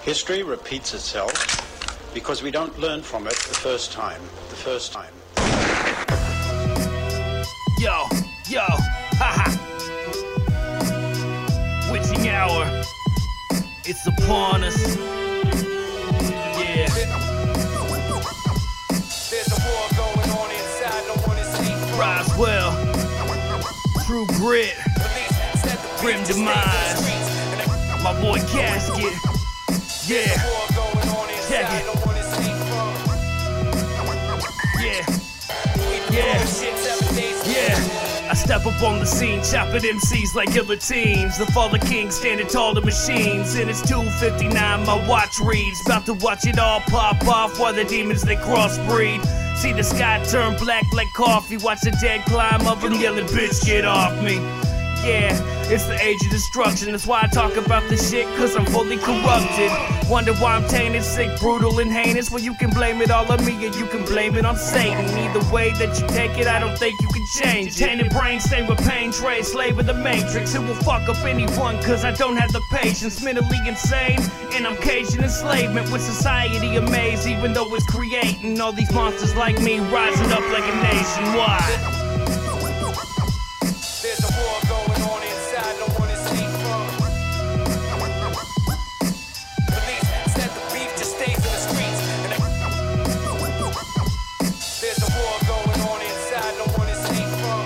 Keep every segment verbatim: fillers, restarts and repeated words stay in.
History repeats itself because we don't learn from it the first time. The first time. Yo, yo, haha. Witching hour, it's upon us. Yeah. There's a war going on inside, no one is safe. Roswell, True Grit, Grim Demise, my boy Casket. Yeah, check it. Yeah, yeah, yeah. I step up on the scene, chopping M Cs like guillotines. The fallen king standing tall to machines. And it's two fifty-nine, my watch reads. About to watch it all pop off while the demons they crossbreed. See the sky turn black like coffee. Watch the dead climb up and yelling, bitch, get off me. Yeah, it's the age of destruction. That's why I talk about this shit, cause I'm fully corrupted. Wonder why I'm tainted, sick, brutal, and heinous. Well, you can blame it all on me, or you can blame it on Satan. Either way that you take it, I don't think you can change it. Tainted brain stained with pain, trade slave of the matrix. It will fuck up anyone, cause I don't have the patience. Mentally insane, and I'm caged in enslavement. With society amazed, even though it's creating all these monsters like me, rising up like a nation. Why? There's a war going on inside, no one is safe from. Police said the beef just stays in the streets. And there's a war going on inside, no one is safe from.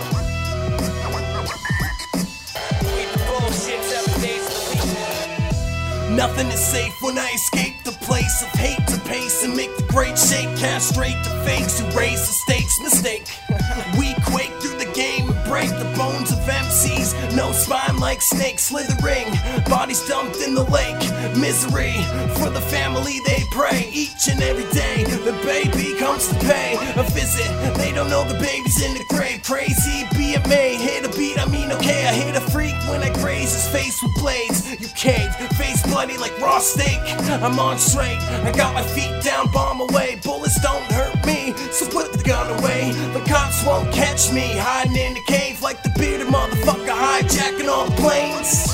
We eat the bullshit seven days a week. Nothing is safe when I escape the place of hate to pace and make the great shake. Castrate the fakes who raise the stakes. Mistake. We quake through the game and break the bones of M Cs. No spine like snakes slithering. Bodies dumped in the lake. Misery for the family they pray. Each and every day the baby comes to pay a visit. They don't know the baby's in the grave. Crazy be it may. Hit a beat, I mean okay. I hit a freak when I graze his face with blades. You caved, face bloody like raw steak. I'm on straight, I got my feet down, bomb away. Bullets don't hurt me, so put the gun away. The cops won't catch me, hiding in the cave like the bearded motherfucker hijacking all the planes.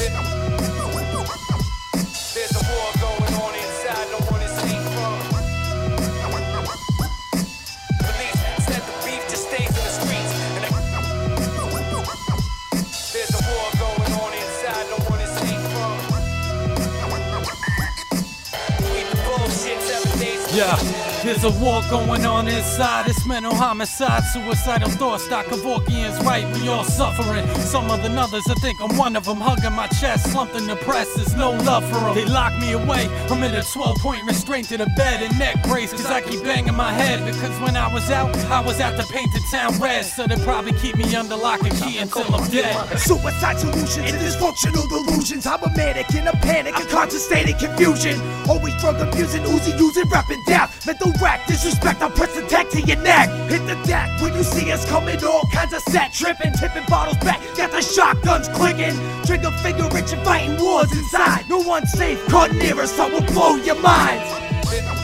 There's a war going on inside, no one is safe from. Police said the beef just stays in the streets. And there's a war going on inside, no one is safe from. We eat the bullshit seven days a week. Yeah. There's a war going on inside. It's mental homicide, suicidal thoughts. Kevorkian's right, we all suffering. Some other others, I think I'm one of them. Hugging my chest, slumped and depressed. There's no love for them. They lock me away. I'm in a twelve point restraint to the bed and neck brace. Cause I keep banging my head. Because when I was out, I was out to paint the town red. So they probably keep me under lock and key until I'm dead. Suicide solutions and dysfunctional delusions. I'm a manic in a panic, a constant state of confusion. Always drug abusing, Uzi using, rapping death. Mental rack, disrespect, I'm pressing tech to your neck. Hit the deck when you see us coming, all kinds of set. Tripping, tipping bottles back, got the shotguns clicking. Trigger finger rich and fighting wars inside. No one's safe, caught near us, I will blow your minds.